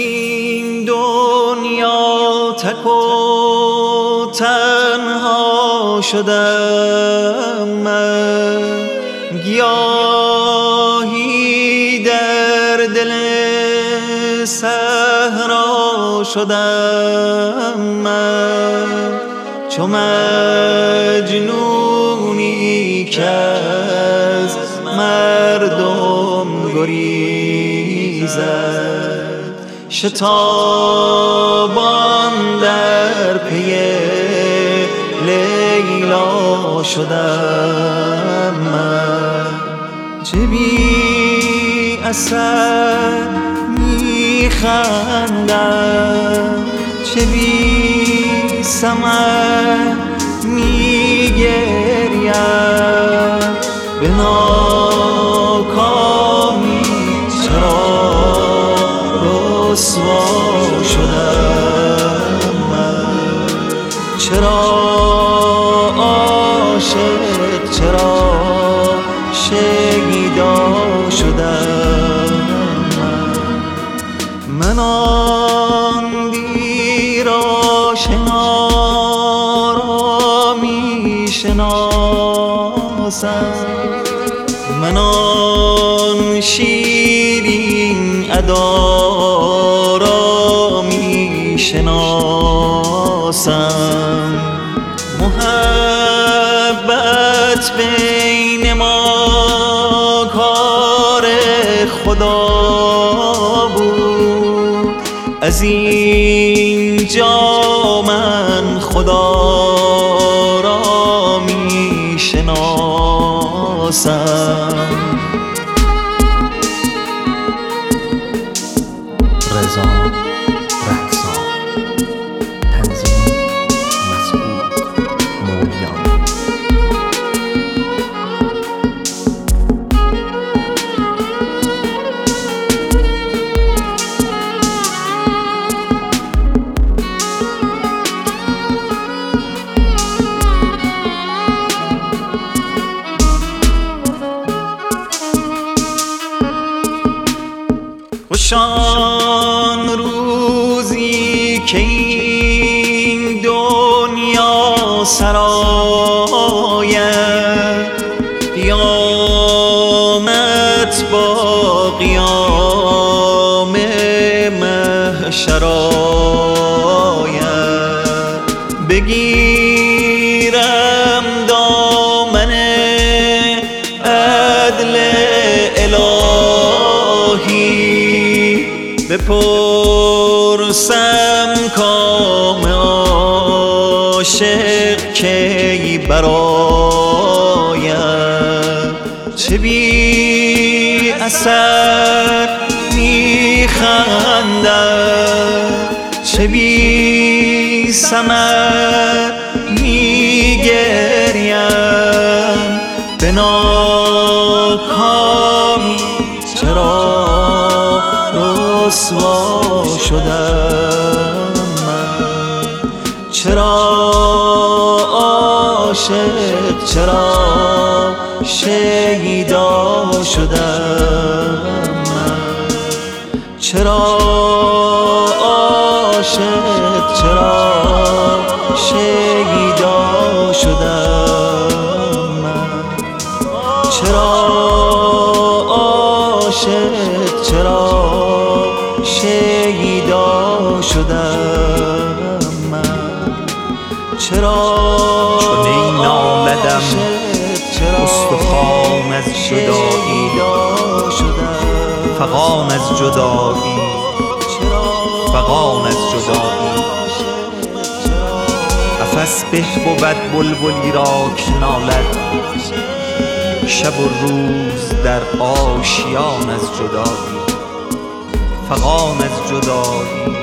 این دنیا تک و تنها شدم من، گیاهی در دل صحرا شدم من، چو مجنونی که از مردم گریزد، شتابان در پی لیلا شدم من. چه بی اثر میخندم، چه بی ثمر میگریم، به ناکامی چرا رسوا شدم من، چرا عاشق، چرا شیدا شدم من آن دیر آشنا را می شناسم، من آن شیرین ادا را می شناسم. محبت بین ما کار خدا بود، از اینجا من خدا را می شناسم. رضا رقصان، تنظیم مسعود مولیان. خوشان روزی که این دنیا سراید، قیامت با قیام محشر آید، بگیرم دامن عدل الهی، بپرسم کام عاشق کی براید، چه بی اثر میخندم، چه بی ثمر میگریم، به ناکامی چرا رسوا شدم من، چرا عاشق، چرا شیدا شدم من، چرا عاشق، چرا شیدا شدم من، چرا عاشق، چرا شیدا شدم من، چرا چنین نالدم استخوان از جدایی، فغان از جدایی، فغان از جدایی. قفس به بود بلبلی را که نالد، شب و روز در آشیان از جدایی، فغان از جدایی.